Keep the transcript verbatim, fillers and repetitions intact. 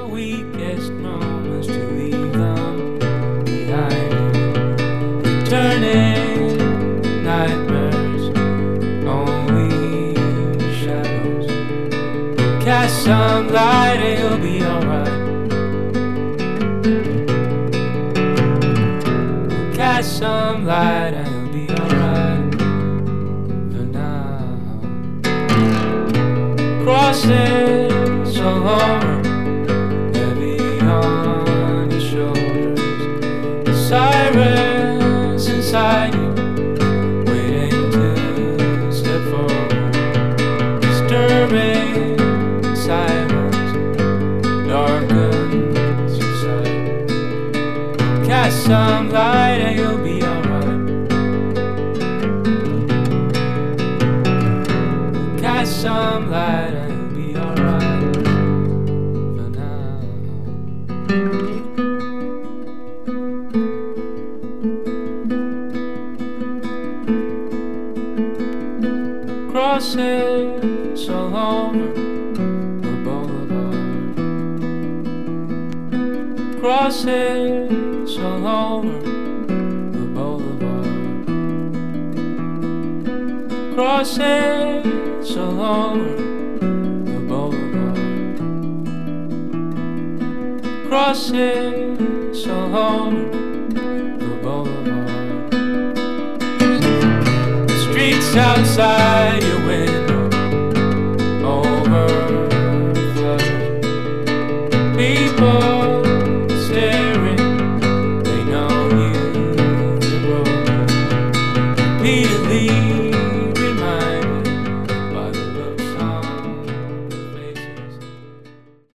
the weakest moments to leave them behind you. Returning nightmares, only shadows. Cast some light and you'll be alright. Cast some light and you'll be alright for now. Crossing so long, heavy on your shoulders. The sirens inside you, waiting to step forward. Disturbing silence darkens your sight. Cast some light and you'll be alright. Cast some light and you'll be alright for now. Crossing so over the boulevard. Crossing so over the boulevard. Crossing so over the boulevard. Crossing so over the boulevard. The streets outside your